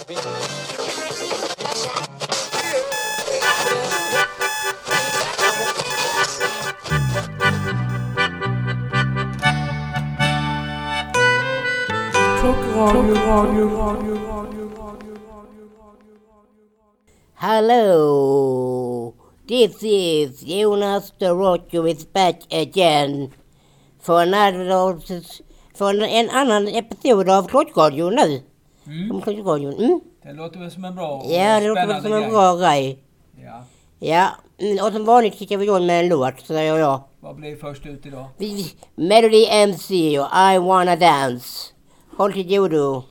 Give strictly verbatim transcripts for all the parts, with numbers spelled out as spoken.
Hello, this is Jonas the Roger is back again för another, för en annan episod av Klockradion nu. Mm. Klockradion. Mm. Det låter väl som en bra och Ja, det låter väl som en bra grej. Ja. Ja, mm, och som vanligt kickar vi igång med en låt, säger jag. Vad blir först ut idag? Melody M C och I Wanna Dance. Håll till godo.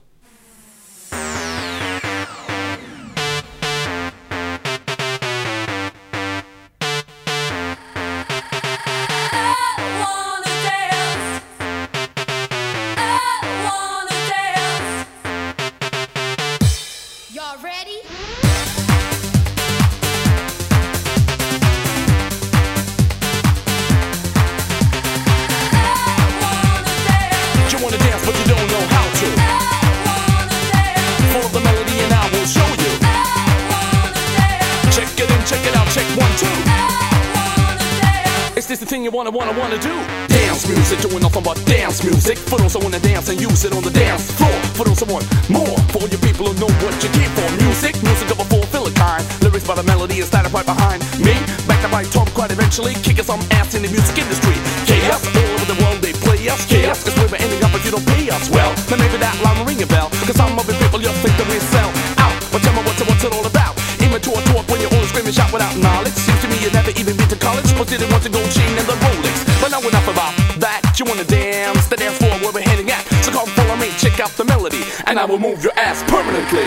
You wanna, wanna, wanna do dance music, doing nothing but dance music. For those who wanna dance and use it on the dance floor. For those who want more, for all you people who know what you came for. Music, music of a full filler kind. Lyrics by the melody is started right behind me. Back to my Tom quite eventually, kicking some ass in the music industry. Chaos, all over the world they play us. Chaos, cause we're ending up if you don't pay us well. Then maybe that line will ring a bell. Cause some of the people just think that we sell out. But tell me what's it, what's it all about? Immature talk when you're all screaming shout without knowledge. Seems to me you never even been to college, but didn't want to go chain and the Rolex. But now enough about that. You wanna dance, the dance floor where we're heading at. So come follow me, check out the melody, and I will move your ass permanently.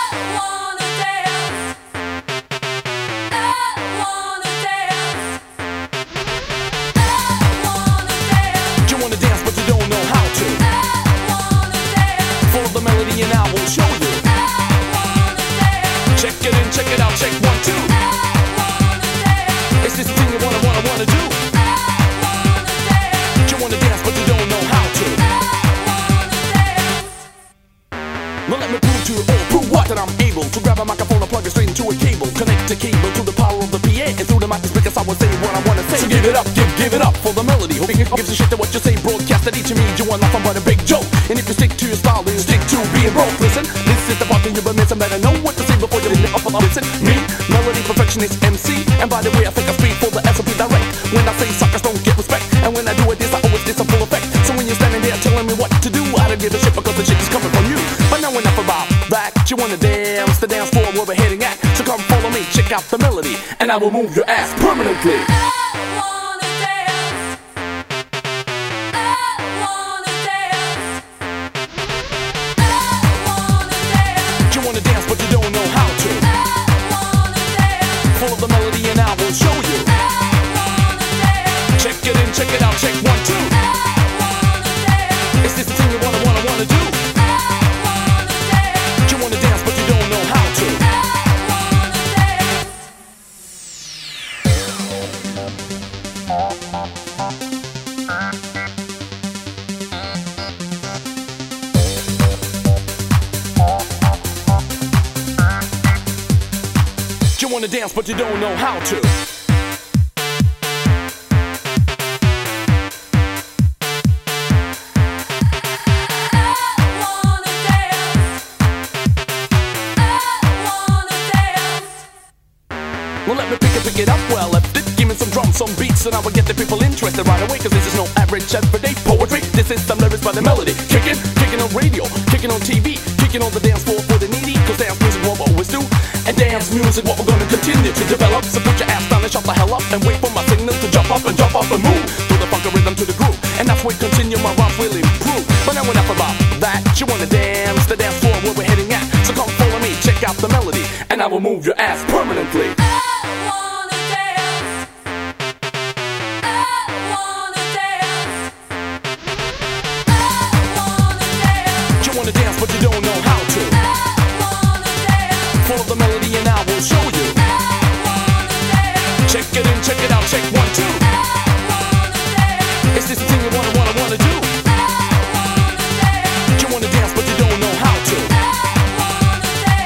You wanna dance, but you don't know how to. Follow the melody and I will show you. Check it in, check it out, check one, two. Is this the thing you wanna, wanna, wanna do? You wanna dance, but you don't know how to. Well, let me prove to you all, prove what? That I'm able to grab a microphone and plug it straight into a cable. Connect the cable to the power of the P A, and through the mic speakers I will say what I wanna say. So give it up, give, give it up for the melody. Who gives a shit to what you say, broadcast it each of me. You want nothing but a big joke. And if you stick to your style, then you stick to being broke. Listen, this is the part that you've been missing. Better know what to say before you live up and listen. Me, melody perfectionist M C. And by the way, I think I speak for the S O P direct. When I say suckers don't get respect, and when I do it this, I always get some full effect. So when you're standing there telling me what to do, I don't give a shit because the shit is coming from you. But now enough about that. You wanna dance, the dance floor where we're heading at. So come follow me, check out the melody, and I will move your ass permanently. You wanna dance, but you don't know how to. Follow the melody and I will show you. Check it in, check it out, check one, two. Is this the thing you wanna, wanna, wanna do? You wanna dance, but you don't know how to. You wanna dance, but you don't know how to. Well, let me pick it, pick it up well. Left it, give me some drums, some beats, and I will get the people interested right away. Cause this is no average everyday poetry. This is some lyrics by the melody. Kicking, kicking on radio, kicking on T V, kicking on the dance floor for the needy. Cause dance music what we always do. And dance music what we're gonna continue to develop. So put your ass down and shut the hell up and wait for my signal to jump up and jump up and move. To the funky rhythm, to the groove. And that's where continue my rhymes will improve. But now enough about that. You wanna dance, the dance floor where we're heading at. So come follow me, check out the melody, and I will move your ass permanently. You wanna dance, but you don't know how to. Follow the melody and I will show you. Check it in, check it out, check one, two. Is this the thing you wanna, wanna, wanna do? You wanna dance, but you don't know how to.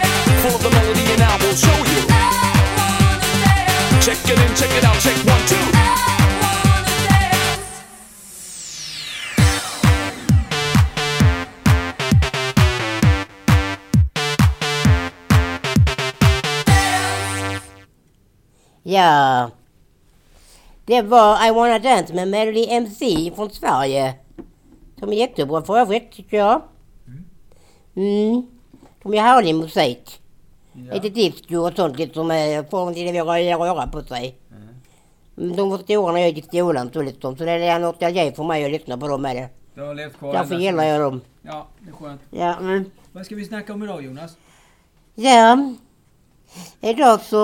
Ja. Det var I Wanna Dance med Melody M C från Sverige. Som är jättebra för övrigt tycker jag. Mm. De gör härlig musik. Ja. Lite disco och sånt lite som är får till att röra på sig. Mm. De var stora när jag gick i skolan så liksom. Så det är något jag ger för mig att lyssna på dem med det. Du har levt kvar. Därför ända gillar sedan- jag dem. Ja, det är skönt. Ja, mm. Vad ska vi snacka om idag, Jonas? Ja. Idag så...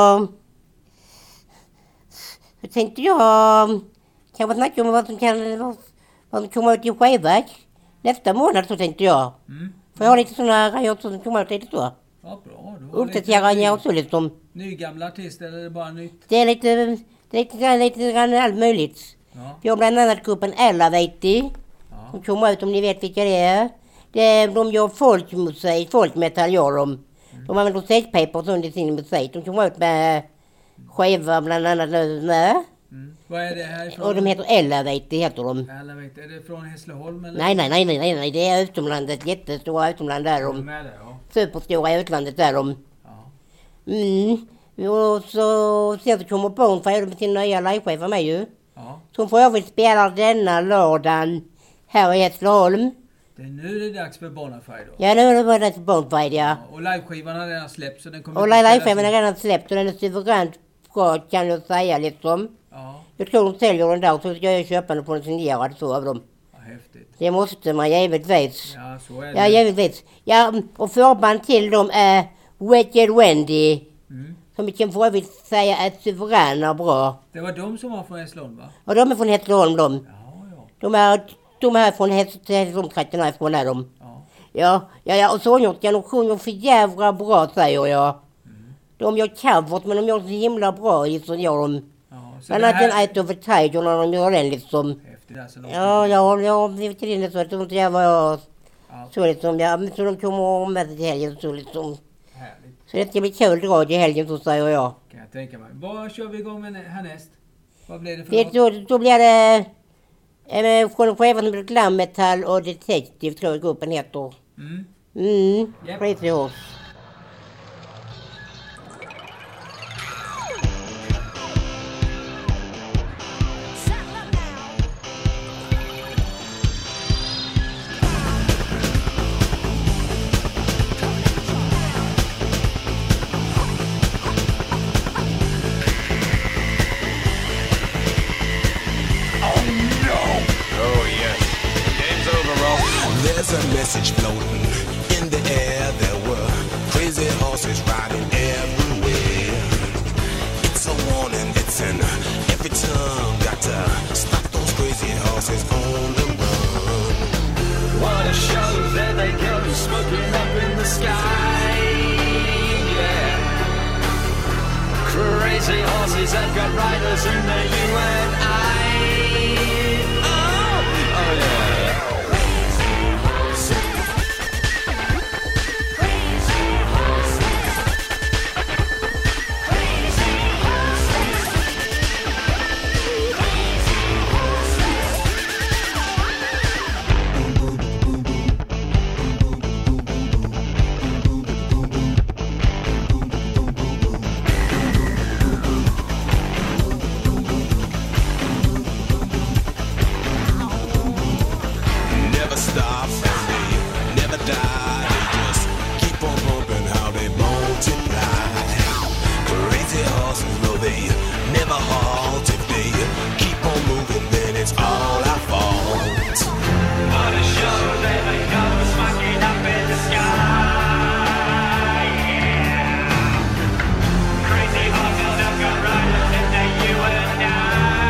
Så tänkte jag... Kanske snacka om vad som kan... Vad, vad som kommer ut i skiva. Nästa månad så tänkte jag. Mm. För jag har lite sådana grejer som kommer ut lite så. Ja, bra. Du har Uppdatera lite jag också liksom. nygamla artister eller är det bara nytt? Det är lite... Det är lite grann, lite grann allt möjligt. Ja. Vi har bland annat gruppen Elevate. Ja. Som kommer ut om ni vet vilka det är. Det är de gör folkmusik, folkmetall gör de. De använder stegpaper och sånt i sin musik. De kommer ut med skivor bland annat nu med. Mm. Vad är det härifrån? Och de heter Elevate heter de. Alla vet, är det från Hässleholm eller? Nej, nej, nej, nej, nej, nej. Det är utomlandet. Jättestora utomland där De de. med det, ja. Superstora i utlandet där de. Ja. Mm. Och så sen så kommer Bonfire med sin nya liveskiva med ju. Ja. Som för övrigt spelar denna lördagen här i Hässleholm. Det är nu det är dags för Bonafide då. Ja, nu är det bara det till Bonfire, ja. Ja, och liveskivan har redan släppts så den kommer Och inte spelas liveskivan är in. redan släppt och den är suveränt bra kan jag säga liksom. Ja, Jag tror de säljer den där så ska jag köpa den på en signerad så av dem. ja, häftigt. Det måste man givetvis. Ja, så är det. Ja, givetvis. Ja, och förband till dem är Wicked Wendy. Mm. Som vi kan för övrigt säga är suveräna bra. Det var de som var från Hässleholm, va? Och de är från Hässleholm de. Ja, ja. De är, de är från Hässleholmstrakten härifrån är de. Ja. Ja, ja, ja och sångerskan och sjunger för jävla bra säger jag. Mm. De gör covers men de gör så himla bra liksom gör de. Ja, så Bland det annat den här... Eye of a Tiger när de gör den liksom. Häftigt alltså. de- Ja, ja, ja, det vet inte så att de inte jag var Ja, så liksom. Ja, men så de kommer med till helgen så liksom. härligt. Så det ska bli kul radio i helgen så säger jag. Kan jag tänka mig. Vad kör vi igång med härnäst? Vad blir det för Det, något? då, då blir det eh, från chefen som blir Glam Metal och Detective tror jag gruppen heter. Mm. Mm, Japp. Crazy Horse. Oh, yes. Game's over, Ralph. There's a message floating in the air. There were crazy horses riding everywhere. It's a warning, it's in every tongue. Got to stop those crazy horses on the run. What a show, there they go, smoking up in the sky. Yeah. Crazy horses have got riders in the U and I. Oh, oh yeah. Never stop and they never die. They just keep on pumping how they multiply. Crazy horses, no, they never halt. If they keep on moving, then it's all our fault. What a show, there they go, smoking up in the sky. Yeah. Crazy horses have got riders in the U and I.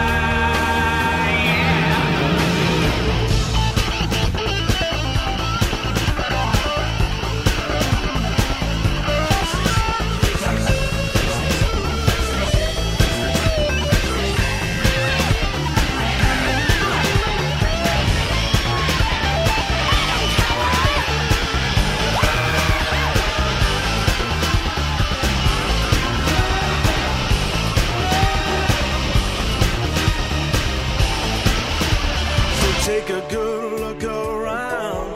So take a good look around.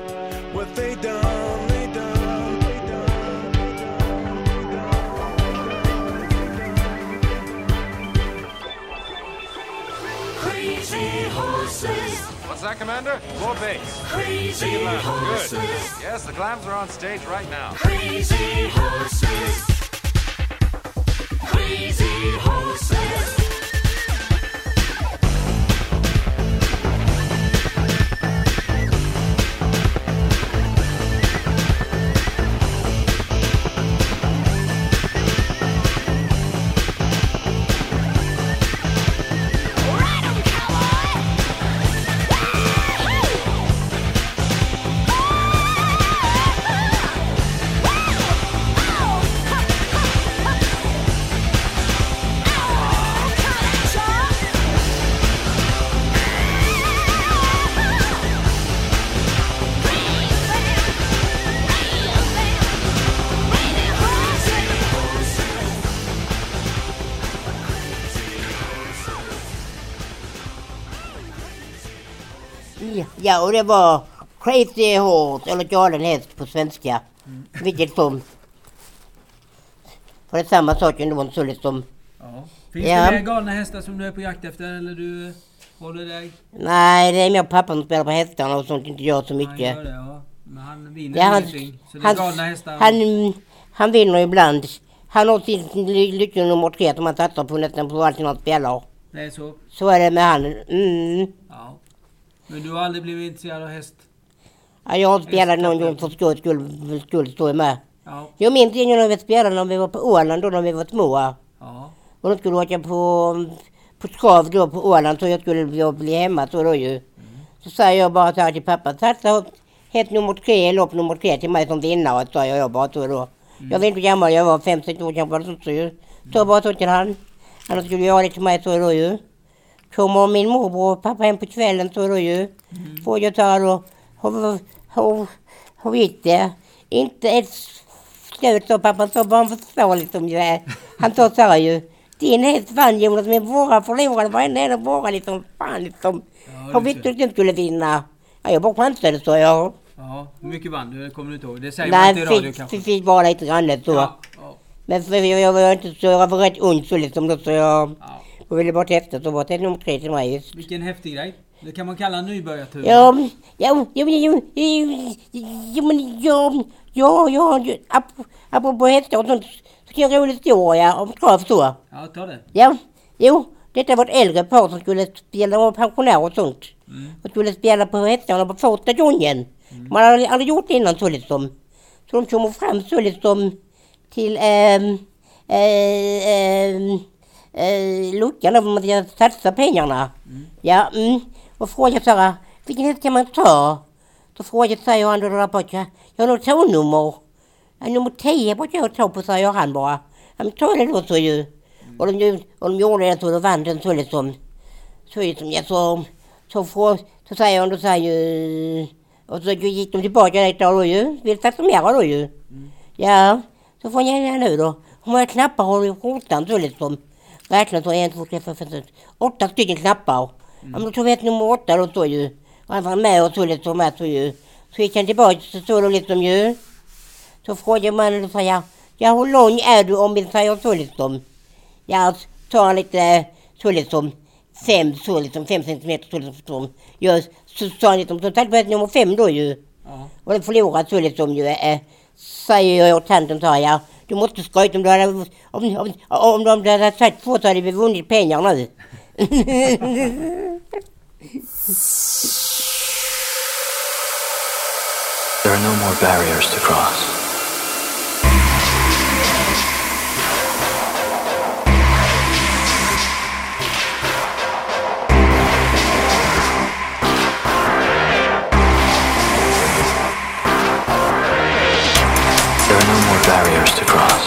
What they done, they done, they done, they done, they done. What's that, Commander? More bass. Crazy horses. Good. Yes, the clams are on stage right now. Crazy horses. Crazy horses. Ja, och det var Crazy Horse, eller galen häst på svenska. Mm. Vilket som. För det är samma sak ändå så liksom. Ja. Finns ja. det mer galna hästar som du är på jakt efter, eller du håller dig? Nej, det är mer pappa som spelar på hästarna och sånt, inte jag så mycket. Han gör det, ja. Men han vinner ja, han, ingenting. Så det är galna hästar. Han, han vinner ibland. Han har sin lycka nummer tre som han satsar på nästan på allt han spelar. Det är så? Så är det med han. Mm. Ja. Men du har aldrig blivit intresserad av häst? Ja, jag har spelat någon gång för skuld skulle, skulle stå med. Ja. Jag minns ingen när vi spelade när vi var på Åland då när vi var små. Ja. Och då skulle åka på, på trav då på Åland så jag skulle jag bli hemma så då ju. Mm. Så sa jag bara så här till pappa, satsa helt nummer tre, lopp nummer tre till mig som vinnare, sa jag, jag bara så då. Mm. Jag vet inte hur gammal jag var, fem, sex år gammal så ju. Så mm. bara så till han. Annars skulle jag det till mig så då ju. Kommer min morbror och pappa hem på kvällen så då ju. Mm. Får jag ta då. Hur, hur gick det? Inte ett slut så pappa så bara förstår liksom ju. Han sa så här ju. Din häst vann Jonas men våra förlorade varenda en av våra liksom. Fan liksom. Hur vet du att du skulle vinna? Ja, jag bara chansade så jag. Ja, hur mycket vann du? Kommer du inte ihåg? Det säger nej, man inte i radio fick, kanske. Nej, fick bara lite grann så. Ja, ja. Men för jag, jag var inte så, jag var rätt ung så liksom då så jag. Ja. Och ville bara testa så var det nummer tre till mig just. Vilken häftig grej. Det kan man kalla en nybörjartur. Ja, ja, ja, ja, ja, men ja, ja, ja, apropå hästar och sånt, så kan jag rolig historia om trav så. Ja, ta det. Ja, jo, detta var ett äldre par som skulle spela och pensionär och sånt. Mm. Och skulle spela på hästarna på första gången. Mm. Man hade aldrig gjort det innan så liksom. Så de kommer fram så liksom till ähm, äh, äh, äh, luckan där man ska satsa pengarna. Mm. Ja, mm. Och frågade så här, vilken häst kan man ta? Så frågade säger han då där borta, jag har något tånummer. Ja, nummer tio brukar jag ta på, säger han bara. Ja, men ta det då så ju. Mm. Och, de, och de gjorde det så då vann den så liksom. Så liksom, ja så, så, så, så säger han då säger ju, och så gick de tillbaka där då ju. Vill satsa mer då ju. Mm. Ja, så får jag göra nu då. Hur många knappar har du i skjortan så liksom. Verkligen så en, två, tre, fyra, fem, sex, åtta stycken knappar. Mm. Ja, men då tog vi ett nummer åtta då så ju. Och han var med och så liksom med så ju. Så gick han tillbaka så stod det liksom ju. Så frågade man och sa ja, ja hur lång är du om vi säger så liksom. Ja, så tar han lite så liksom. Fem så liksom, fem centimeter så liksom. Ja, så sa han liksom, så tack på ett nummer fem då ju. Ja. Och det förlorade så liksom ju. Äh, säger jag åt tanten så ja. Du måste skojta om du hade, om, om, om, om du hade sagt två så hade vi vunnit pengar nu. There are no more barriers to cross. There are no more barriers to cross.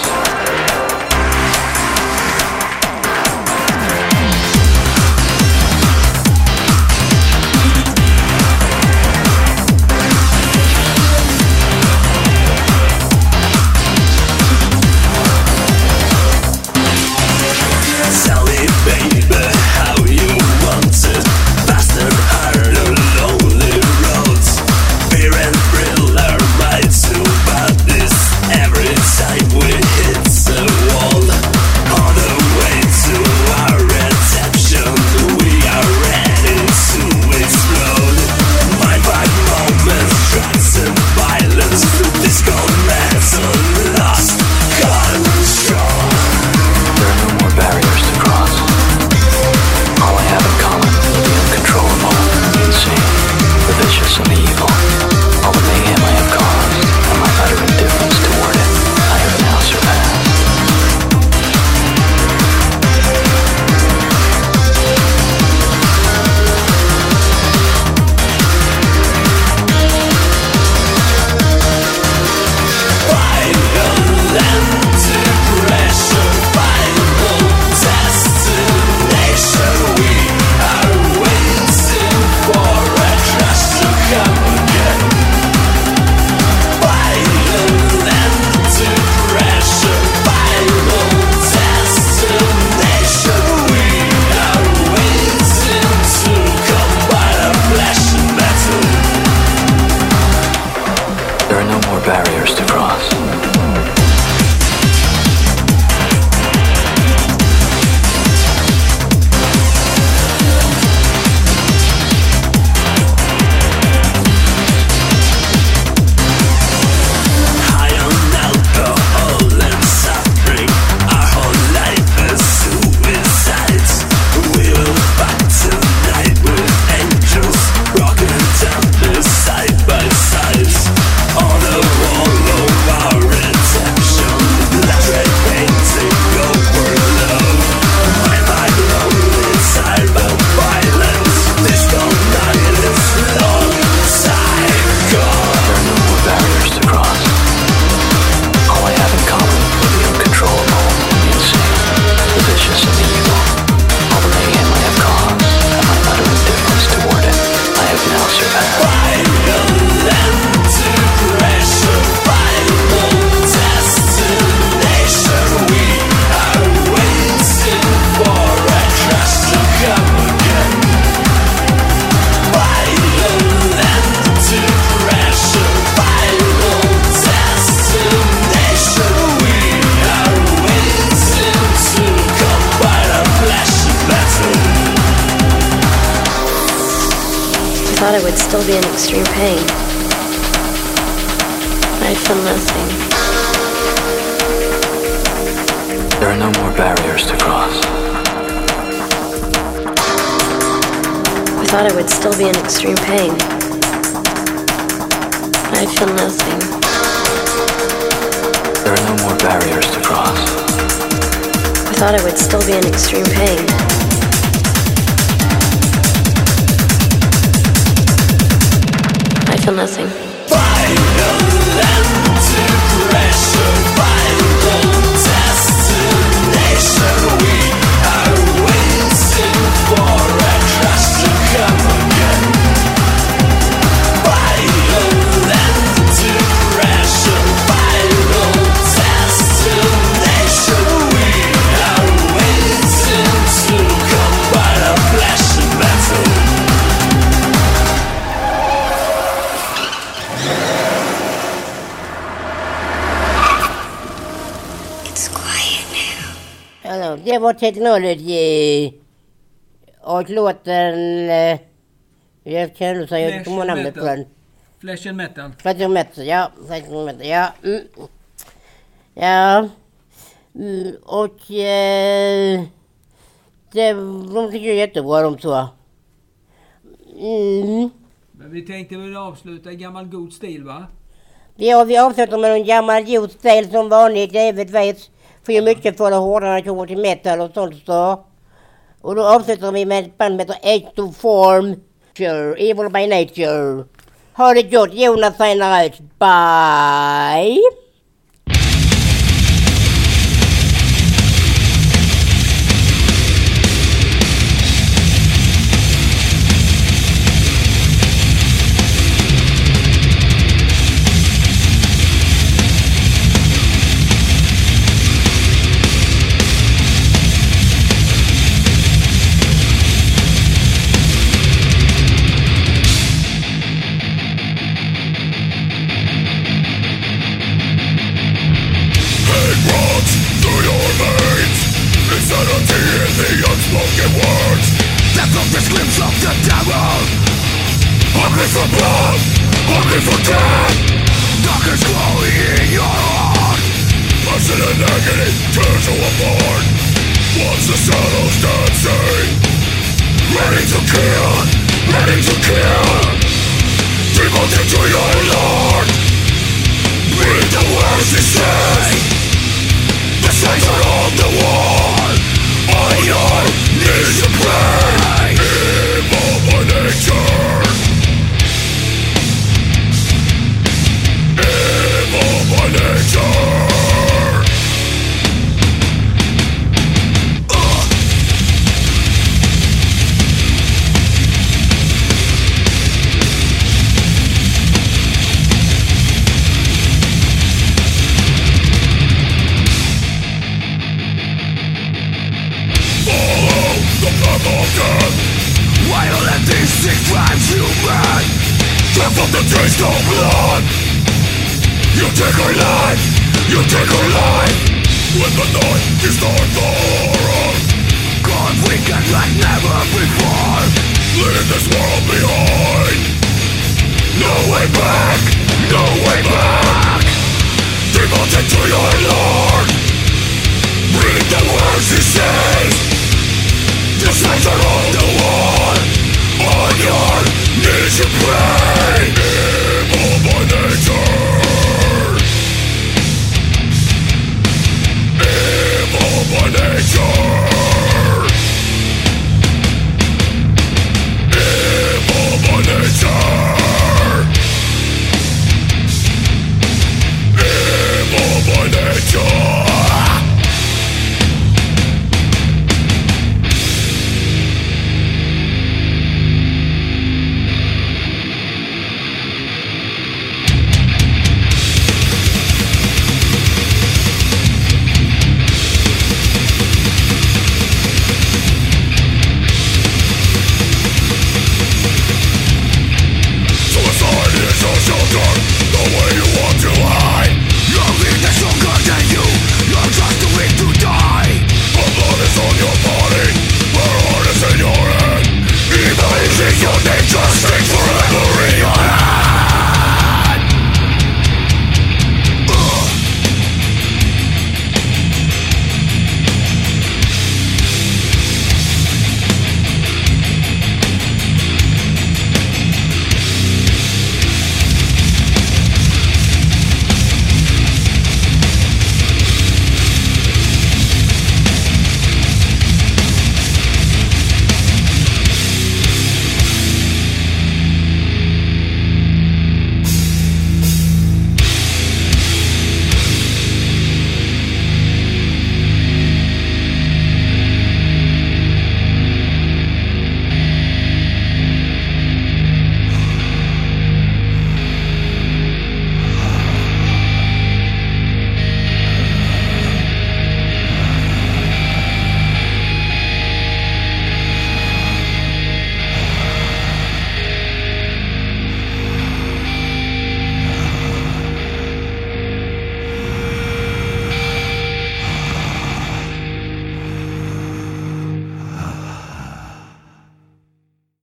are no more barriers to cross. I thought I would still be in extreme pain. I feel nothing. There are no more barriers to cross. I thought I would still be in extreme pain. I feel nothing. There are no more barriers to cross. I thought I would still be in extreme pain. I feel nothing. Final end to pressure, final destination. We are waiting for a crash to come again. Final end to pressure, final destination. We are waiting to come by a flash of metal. Alltså, det var Technology och låten eh, jag känner så jag kommer namnet på den. Flesh and Metal. Flesh and Metal, ja. Flesh and Metal, ja. Mm. Ja. Mm, och eh, det, de tycker jag jättebra de två. Mm. Men vi tänkte väl avsluta i gammal god stil, va? Ja, vi avslutar med en gammal god stil som vanligt, givetvis. För ju mycket för det hårdare när det kommer till metal och sånt så. Och då avslutar vi med ett band som heter H two Form. Evil by Nature. Ha det gott, Jonas signar ut. Bye! take our life, you take our life. When the night is dark for us, gone weekend like never before. Leave this world behind. No way back, no way back.